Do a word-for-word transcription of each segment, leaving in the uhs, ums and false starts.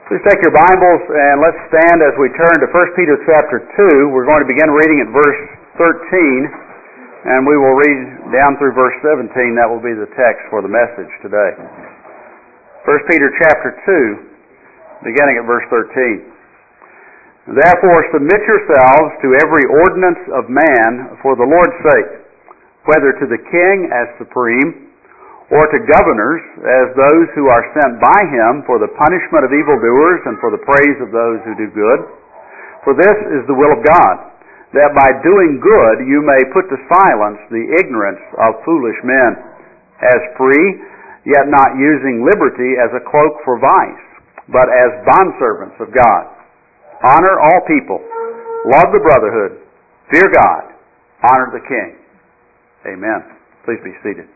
Please take your Bibles and let's stand as we turn to First Peter chapter two. We're going to begin reading at verse thirteen, and we will read down through verse seventeen. That will be the text for the message today. First Peter chapter two, beginning at verse thirteen. Therefore submit yourselves to every ordinance of man for the Lord's sake, whether to the king as supreme, or to governors as those who are sent by him for the punishment of evildoers and for the praise of those who do good. For this is the will of God, that by doing good you may put to silence the ignorance of foolish men, as free, yet not using liberty as a cloak for vice, but as bondservants of God. Honor all people, love the brotherhood, fear God, honor the king. Amen. Please be seated.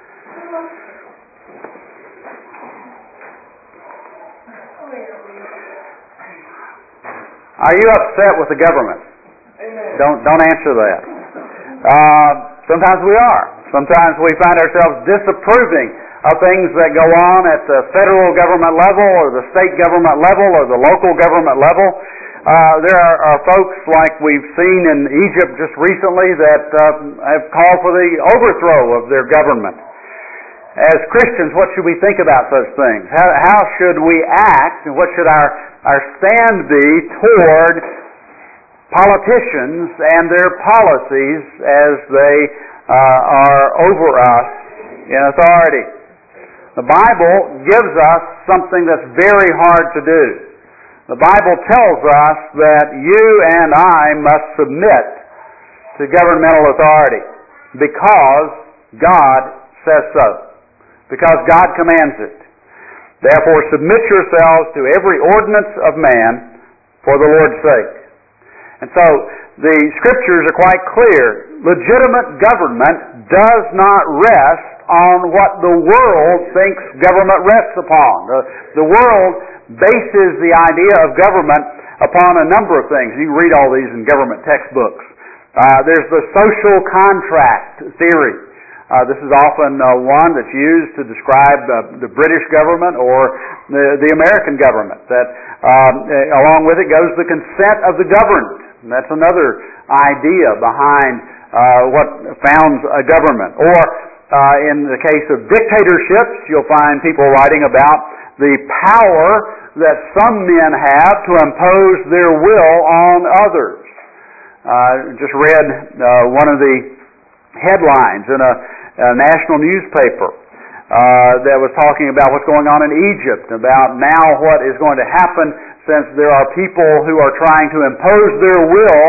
Are you upset with the government? Amen. Don't don't answer that. Uh, sometimes we are. Sometimes we find ourselves disapproving of things that go on at the federal government level or the state government level or the local government level. Uh, there are, are folks like we've seen in Egypt just recently that uh, have called for the overthrow of their government. As Christians, what should we think about such things? How, how should we act, and what should our, our stand be toward politicians and their policies as they uh, are over us in authority? The Bible gives us something that's very hard to do. The Bible tells us that you and I must submit to governmental authority because God says so. Because God commands it. Therefore, submit yourselves to every ordinance of man for the Lord's sake. And so, the Scriptures are quite clear. Legitimate government does not rest on what the world thinks government rests upon. The, the world bases the idea of government upon a number of things. You can read all these in government textbooks. Uh, there's the social contract theory. Uh, this is often uh, one that's used to describe uh, the British government or the, the American government. That um, along with it goes the consent of the governed. And that's another idea behind uh, what founds a government. Or uh, in the case of dictatorships, you'll find people writing about the power that some men have to impose their will on others. I uh, just read uh, one of the headlines in a A national newspaper uh, that was talking about what's going on in Egypt, about now what is going to happen since there are people who are trying to impose their will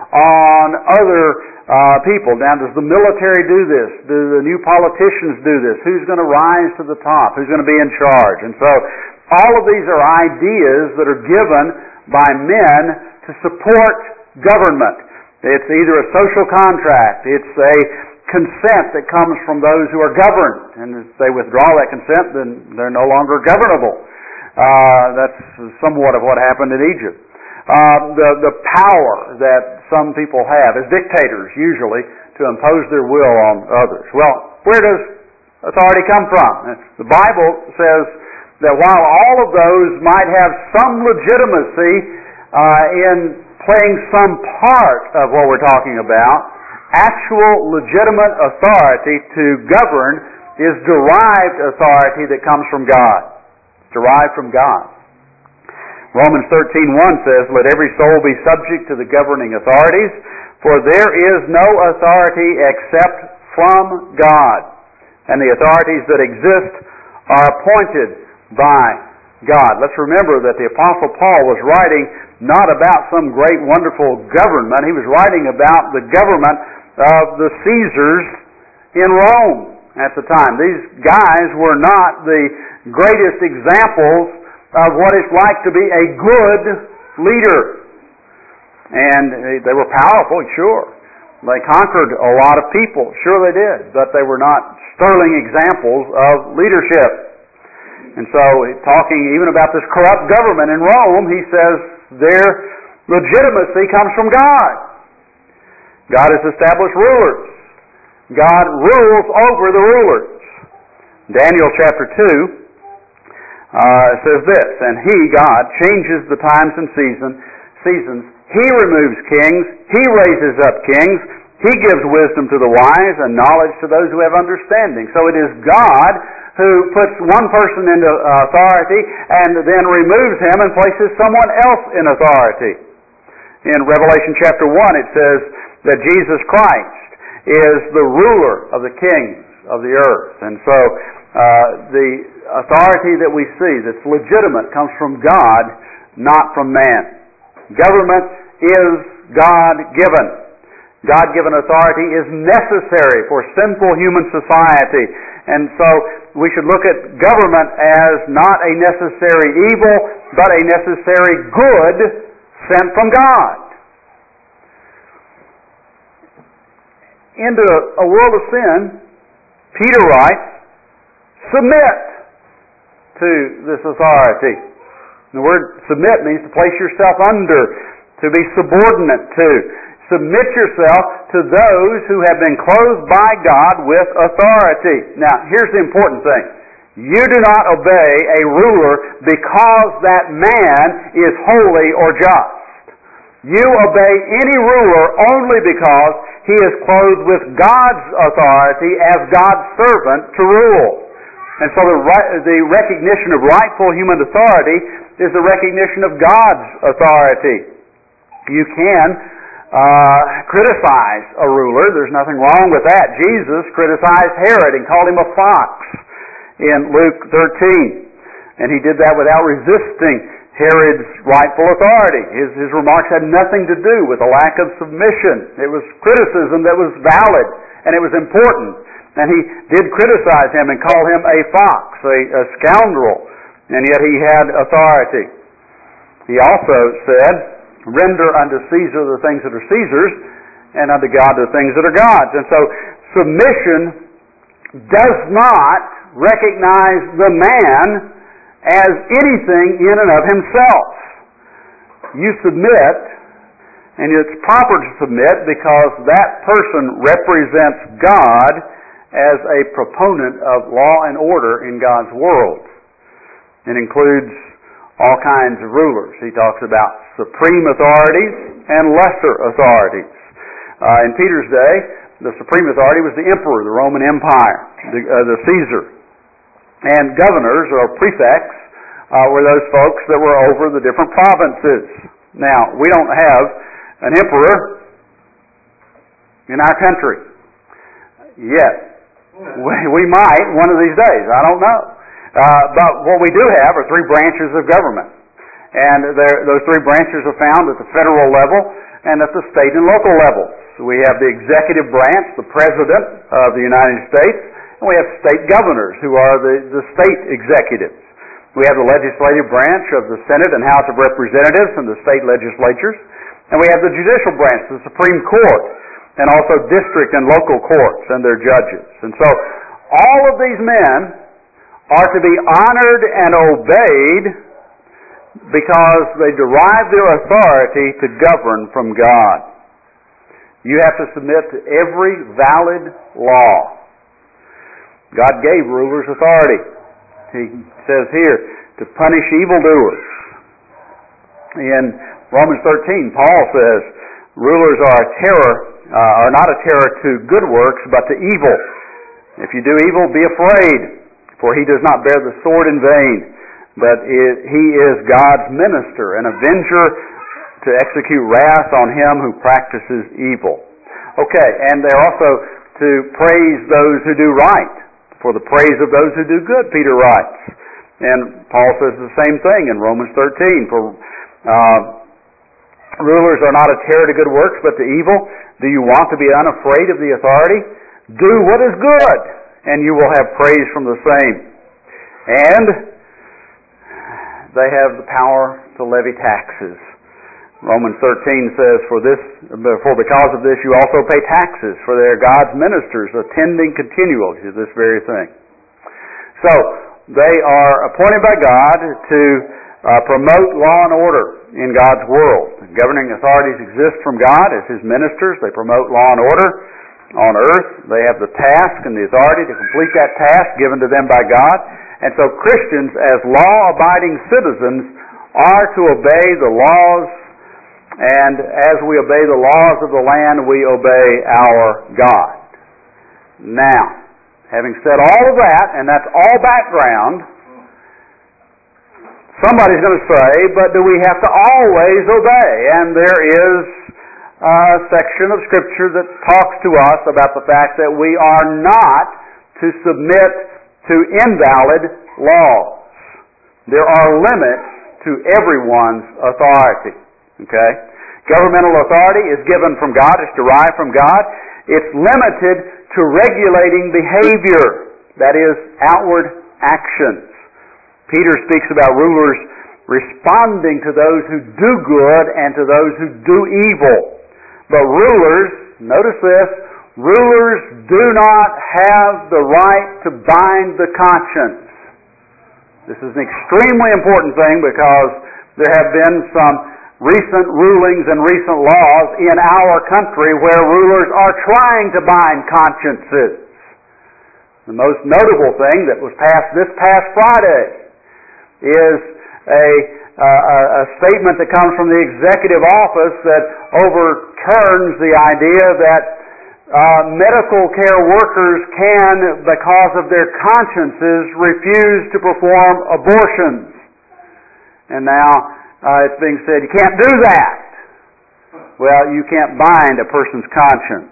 on other uh, people. Now, does the military do this? Do the new politicians do this? Who's going to rise to the top? Who's going to be in charge? And so, all of these are ideas that are given by men to support government. It's either a social contract, it's a consent that comes from those who are governed. And if they withdraw that consent, then they're no longer governable. Uh, that's somewhat of what happened in Egypt. Uh, the, the power that some people have as dictators, usually, to impose their will on others. Well, where does authority come from? The Bible says that while all of those might have some legitimacy uh, in playing some part of what we're talking about, actual legitimate authority to govern is derived authority that comes from God. It's derived from God. Romans thirteen one says, "Let every soul be subject to the governing authorities, for there is no authority except from God, and the authorities that exist are appointed by God." Let's remember that the Apostle Paul was writing not about some great, wonderful government. He was writing about the government of the Caesars in Rome at the time. These guys were not the greatest examples of what it's like to be a good leader. And they were powerful, sure. They conquered a lot of people, sure they did, but they were not sterling examples of leadership. And so, talking even about this corrupt government in Rome, he says their legitimacy comes from God. God has established rulers. God rules over the rulers. Daniel chapter two, uh, says this, "And He, God, changes the times and season, seasons. He removes kings. He raises up kings. He gives wisdom to the wise and knowledge to those who have understanding." So it is God who puts one person into authority and then removes him and places someone else in authority. In Revelation chapter one, it says that Jesus Christ is the ruler of the kings of the earth. And so uh, the authority that we see that's legitimate comes from God, not from man. Government is God-given. God-given authority is necessary for sinful human society. And so we should look at government as not a necessary evil, but a necessary good sent from God. Into a world of sin, Peter writes, submit to this authority. The word submit means to place yourself under, to be subordinate to. Submit yourself to those who have been clothed by God with authority. Now, here's the important thing. You do not obey a ruler because that man is holy or just. You obey any ruler only because he is clothed with God's authority as God's servant to rule. And so the, the recognition of rightful human authority is the recognition of God's authority. You can uh, criticize a ruler. There's nothing wrong with that. Jesus criticized Herod and called him a fox in Luke thirteen. And he did that without resisting Herod's rightful authority. His, his remarks had nothing to do with a lack of submission. It was criticism that was valid and it was important. And he did criticize him and call him a fox, a, a scoundrel, and yet he had authority. He also said, render unto Caesar the things that are Caesar's, and unto God the things that are God's. And so submission does not recognize the man as anything in and of himself. You submit, and it's proper to submit because that person represents God as a proponent of law and order in God's world. It includes all kinds of rulers. He talks about supreme authorities and lesser authorities. Uh, in Peter's day, the supreme authority was the emperor, the Roman Empire, the, uh, the Caesar. And governors or prefects uh, were those folks that were over the different provinces. Now, we don't have an emperor in our country yet. We, we might one of these days. I don't know. Uh, but what we do have are three branches of government. And those three branches are found at the federal level and at the state and local levels. So we have the executive branch, the President of the United States, and we have state governors who are the, the state executives. We have the legislative branch of the Senate and House of Representatives and the state legislatures. And we have the judicial branch, the Supreme Court, and also district and local courts and their judges. And so all of these men are to be honored and obeyed because they derive their authority to govern from God. You have to submit to every valid law. God gave rulers authority. He says here, to punish evildoers. In Romans thirteen, Paul says, rulers are a terror, uh, are not a terror to good works, but to evil. If you do evil, be afraid, for he does not bear the sword in vain, but it, he is God's minister, an avenger to execute wrath on him who practices evil. Okay, and they're also to praise those who do right, for the praise of those who do good, Peter writes. And Paul says the same thing in Romans thirteen, for uh, rulers are not a terror to good works, but to evil. Do you want to be unafraid of the authority? Do what is good, and you will have praise from the same. And they have the power to levy taxes. Romans thirteen says, for this, for because of this you also pay taxes, for they are God's ministers, attending continually to this very thing. So, they are appointed by God to uh, promote law and order in God's world. Governing authorities exist from God as His ministers. They promote law and order on earth. They have the task and the authority to complete that task given to them by God. And so Christians, as law-abiding citizens, are to obey the laws, and as we obey the laws of the land, we obey our God. Now, having said all of that, and that's all background, somebody's going to say, but do we have to always obey? And there is a section of Scripture that talks to us about the fact that we are not to submit to invalid laws. There are limits to everyone's authority. Okay? Governmental authority is given from God, it's derived from God. It's limited to regulating behavior, that is, outward actions. Peter speaks about rulers responding to those who do good and to those who do evil. But rulers, notice this, rulers do not have the right to bind the conscience. This is an extremely important thing because there have been some recent rulings and recent laws in our country where rulers are trying to bind consciences. The most notable thing that was passed this past Friday is a, uh, a statement that comes from the executive office that overturns the idea that uh, medical care workers can, because of their consciences, refuse to perform abortions. And now Uh, it's being said, you can't do that. Well, you can't bind a person's conscience.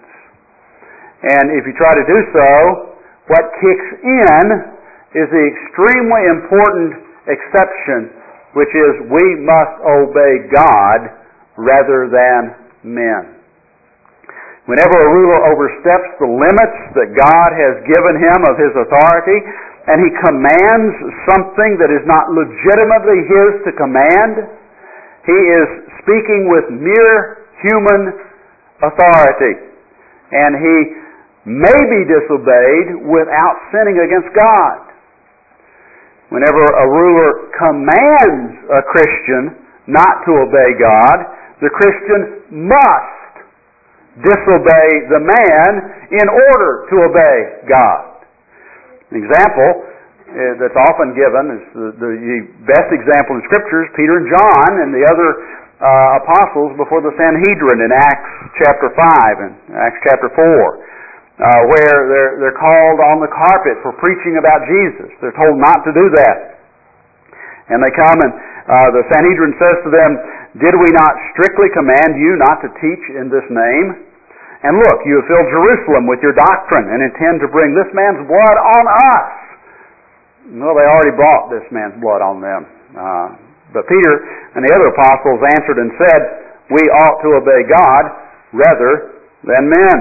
And if you try to do so, what kicks in is the extremely important exception, which is we must obey God rather than men. Whenever a ruler oversteps the limits that God has given him of his authority, and he commands something that is not legitimately his to command, he is speaking with mere human authority. And he may be disobeyed without sinning against God. Whenever a ruler commands a Christian not to obey God, the Christian must disobey the man in order to obey God. An example that's often given is the, the best example in Scripture is Peter and John and the other uh, apostles before the Sanhedrin in Acts chapter five and Acts chapter four, uh, where they're, they're called on the carpet for preaching about Jesus. They're told not to do that. And they come and uh, the Sanhedrin says to them, "Did we not strictly command you not to teach in this name? And look, you have filled Jerusalem with your doctrine and intend to bring this man's blood on us." Well, they already brought this man's blood on them. Uh, but Peter and the other apostles answered and said, "We ought to obey God rather than men."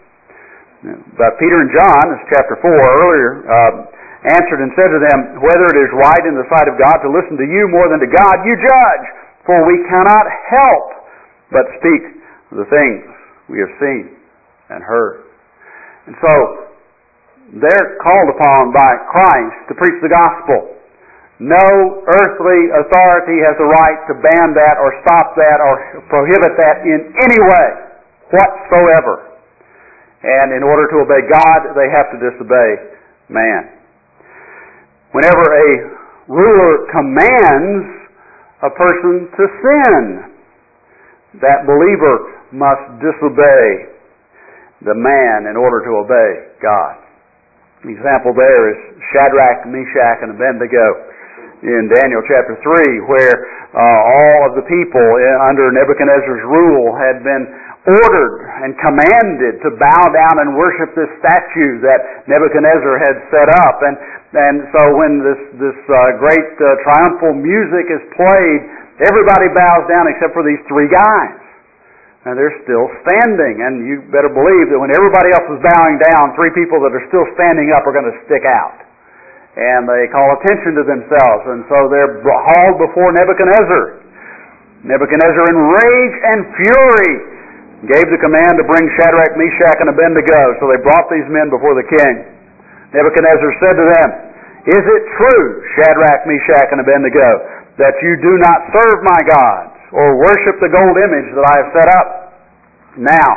But Peter and John, as chapter four earlier, uh, answered and said to them, "Whether it is right in the sight of God to listen to you more than to God, you judge. For we cannot help but speak the things we have seen and heard." And so, they're called upon by Christ to preach the gospel. No earthly authority has the right to ban that or stop that or prohibit that in any way whatsoever. And in order to obey God, they have to disobey man. Whenever a ruler commands a person to sin, that believer must disobey the man in order to obey God. The example there is Shadrach, Meshach, and Abednego in Daniel chapter three, where uh, all of the people under Nebuchadnezzar's rule had been ordered and commanded to bow down and worship this statue that Nebuchadnezzar had set up. And, and so when this, this uh, great uh, triumphal music is played, everybody bows down except for these three guys. And they're still standing, and you better believe that when everybody else is bowing down, three people that are still standing up are going to stick out. And they call attention to themselves, and so they're hauled before Nebuchadnezzar. Nebuchadnezzar, in rage and fury, gave the command to bring Shadrach, Meshach, and Abednego. So they brought these men before the king. Nebuchadnezzar said to them, "Is it true, Shadrach, Meshach, and Abednego, that you do not serve my gods or worship the gold image that I have set up? Now,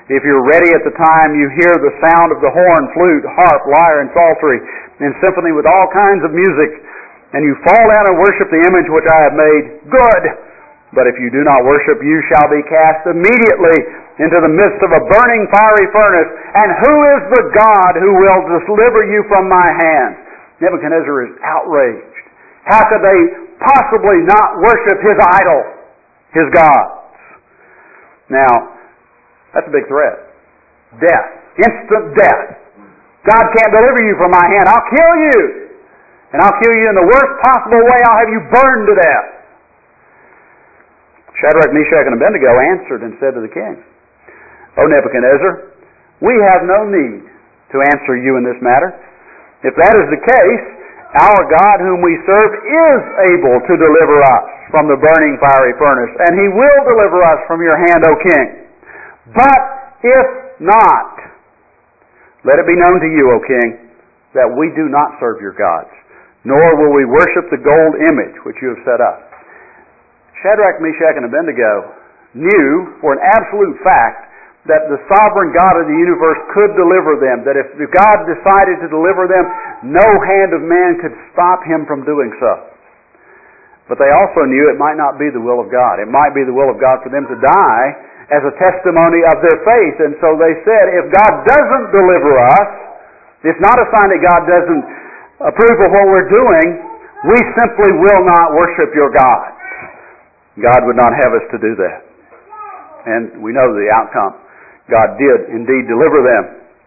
If you're ready at the time you hear the sound of the horn, flute, harp, lyre, and psaltery, and symphony with all kinds of music, and you fall down and worship the image which I have made, good! But if you do not worship, you shall be cast immediately into the midst of a burning fiery furnace. And who is the God who will deliver you from my hand? Nebuchadnezzar is outraged. How could they possibly not worship his idol, his gods? Now, that's a big threat. Death. Instant death. God can't deliver you from my hand. I'll kill you. And I'll kill you in the worst possible way. I'll have you burned to death. Shadrach, Meshach, and Abednego answered and said to the king, O Nebuchadnezzar, we have no need to answer you in this matter. If that is the case, our God whom we serve is able to deliver us from the burning fiery furnace, and He will deliver us from your hand, O king. But if not, let it be known to you, O king, that we do not serve your gods, nor will we worship the gold image which you have set up. Shadrach, Meshach, and Abednego knew for an absolute fact that the sovereign God of the universe could deliver them, that if God decided to deliver them, no hand of man could stop Him from doing so. But they also knew it might not be the will of God. It might be the will of God for them to die as a testimony of their faith. And so they said, if God doesn't deliver us, it's not a sign that God doesn't approve of what we're doing, we simply will not worship your God. God would not have us to do that. And we know the outcome. God did indeed deliver them.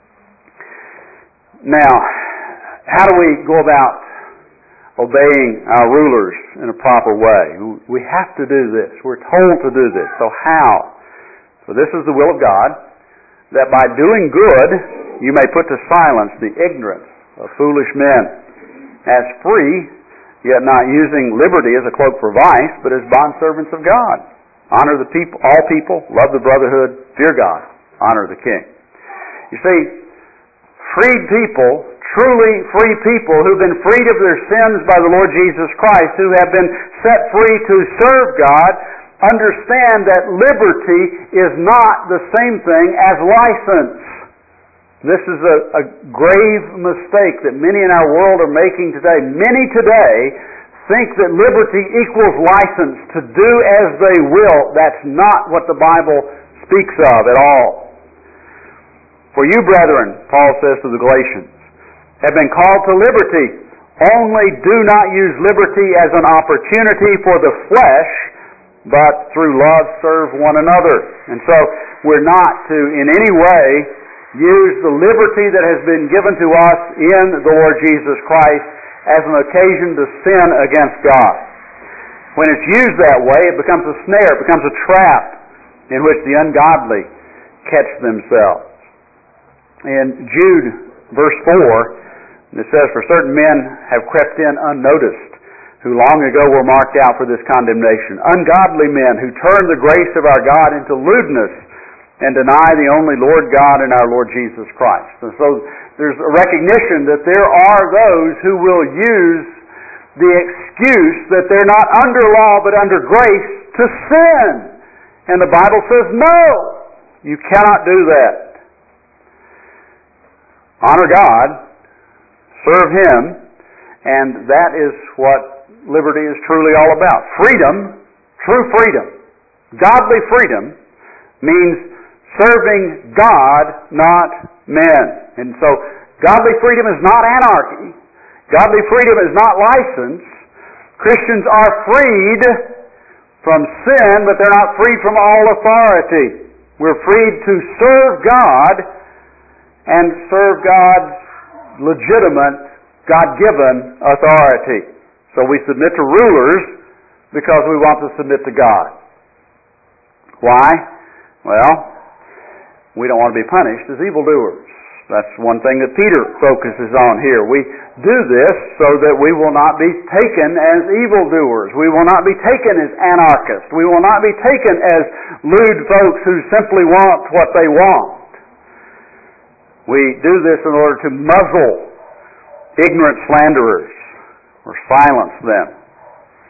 Now, how do we go about obeying our rulers in a proper way? We have to do this. We're told to do this. So how? So this is the will of God, that by doing good you may put to silence the ignorance of foolish men. As free, yet not using liberty as a cloak for vice, but as bondservants of God. Honor the people, all people, love the brotherhood, fear God, honor the king. You see, freed people, truly free people who've been freed of their sins by the Lord Jesus Christ, who have been set free to serve God, understand that liberty is not the same thing as license. This is a, a grave mistake that many in our world are making today. Many today think that liberty equals license to do as they will. That's not what the Bible speaks of at all. For you, brethren, Paul says to the Galatians, have been called to liberty. Only do not use liberty as an opportunity for the flesh, but through love serve one another. And so we're not to in any way use the liberty that has been given to us in the Lord Jesus Christ as an occasion to sin against God. When it's used that way, it becomes a snare, it becomes a trap in which the ungodly catch themselves. In Jude, verse four, it says, for certain men have crept in unnoticed, who long ago were marked out for this condemnation. Ungodly men who turn the grace of our God into lewdness, and deny the only Lord God and our Lord Jesus Christ. And so there's a recognition that there are those who will use the excuse that they're not under law but under grace to sin. And the Bible says, no, you cannot do that. Honor God, serve Him, and that is what liberty is truly all about. Freedom, true freedom, godly freedom, means serving God, not men. And so, godly freedom is not anarchy. Godly freedom is not license. Christians are freed from sin, but they're not freed from all authority. We're freed to serve God and serve God's legitimate, God-given authority. So we submit to rulers because we want to submit to God. Why? Well, we don't want to be punished as evildoers. That's one thing that Peter focuses on here. We do this so that we will not be taken as evildoers. We will not be taken as anarchists. We will not be taken as lewd folks who simply want what they want. We do this in order to muzzle ignorant slanderers or silence them.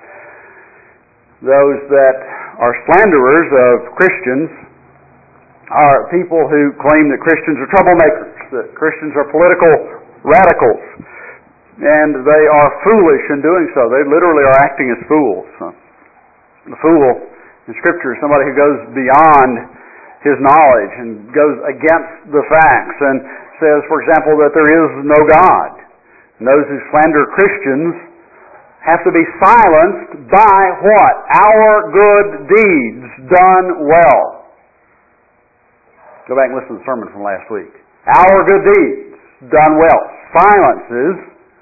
Those that are slanderers of Christians are people who claim that Christians are troublemakers, that Christians are political radicals, and they are foolish in doing so. They literally are acting as fools. The fool in Scripture is somebody who goes beyond his knowledge and goes against the facts and says, for example, that there is no God. And those who slander Christians have to be silenced by what? Our good deeds done well. Go back and listen to the sermon from last week. Our good deeds done well silences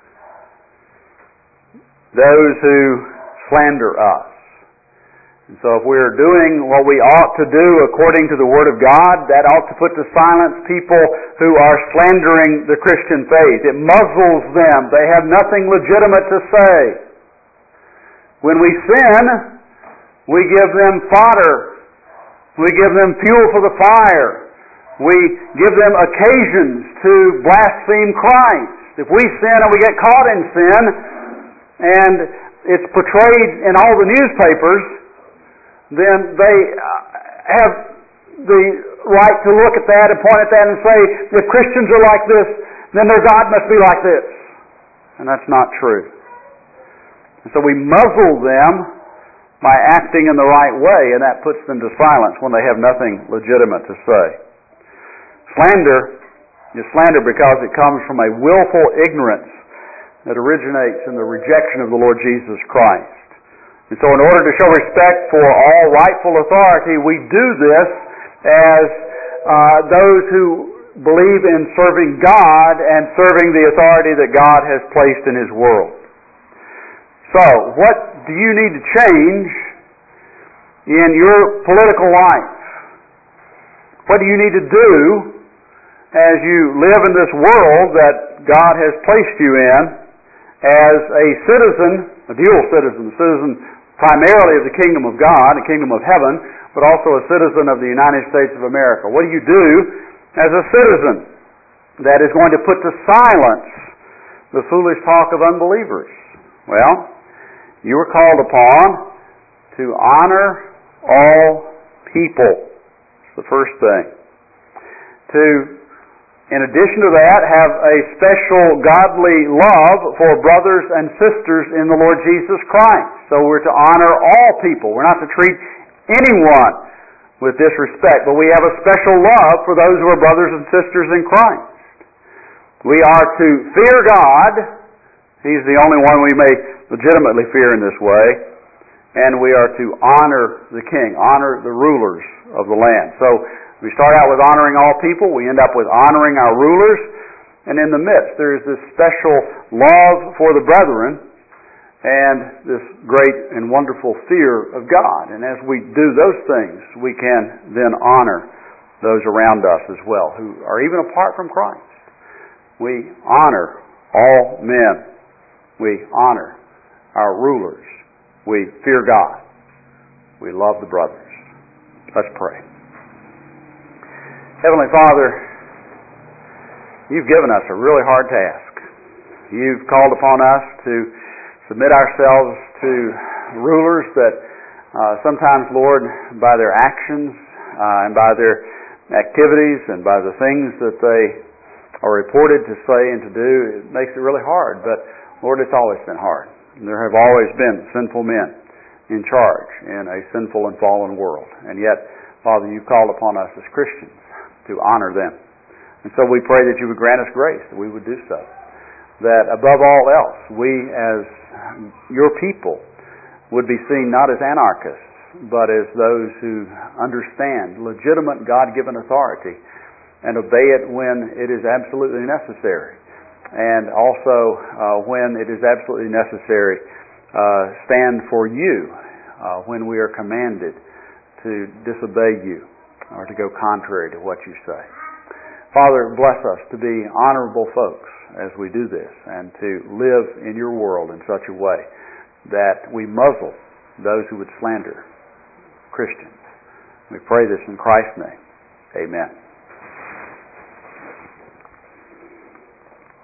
those who slander us. And so if we're doing what we ought to do according to the Word of God, that ought to put to silence people who are slandering the Christian faith. It muzzles them. They have nothing legitimate to say. When we sin, we give them fodder. We give them fuel for the fire. We give them occasions to blaspheme Christ. If we sin and we get caught in sin, and it's portrayed in all the newspapers, then they have the right to look at that and point at that and say, if Christians are like this, then their God must be like this. And that's not true. And so we muzzle them by acting in the right way, and that puts them to silence when they have nothing legitimate to say. Slander is slander because it comes from a willful ignorance that originates in the rejection of the Lord Jesus Christ. And so in order to show respect for all rightful authority, we do this as uh, those who believe in serving God and serving the authority that God has placed in His world. So, what do you need to change in your political life? What do you need to do as you live in this world that God has placed you in as a citizen, a dual citizen, a citizen primarily of the kingdom of God, the kingdom of heaven, but also a citizen of the United States of America? What do you do as a citizen that is going to put to silence the foolish talk of unbelievers? Well, you are called upon to honor all people. That's the first thing. To, in addition to that, have a special godly love for brothers and sisters in the Lord Jesus Christ. So we're to honor all people. We're not to treat anyone with disrespect, but we have a special love for those who are brothers and sisters in Christ. We are to fear God. He's the only one we may legitimately fear in this way. And we are to honor the king, honor the rulers of the land. So we start out with honoring all people. We end up with honoring our rulers. And in the midst, there is this special love for the brethren and this great and wonderful fear of God. And as we do those things, we can then honor those around us as well, who are even apart from Christ. We honor all men. We honor our rulers. We fear God. We love the brothers. Let's pray. Heavenly Father, You've given us a really hard task. You've called upon us to submit ourselves to rulers that uh, sometimes, Lord, by their actions uh, and by their activities and by the things that they are reported to say and to do, it makes it really hard. But, Lord, it's always been hard. There have always been sinful men in charge in a sinful and fallen world. And yet, Father, You've called upon us as Christians to honor them. And so we pray that You would grant us grace, that we would do so. That above all else, we as Your people would be seen not as anarchists, but as those who understand legitimate God-given authority and obey it when it is absolutely necessary. And also, uh, when it is absolutely necessary, uh, stand for You uh, when we are commanded to disobey You or to go contrary to what You say. Father, bless us to be honorable folks as we do this and to live in Your world in such a way that we muzzle those who would slander Christians. We pray this in Christ's name. Amen.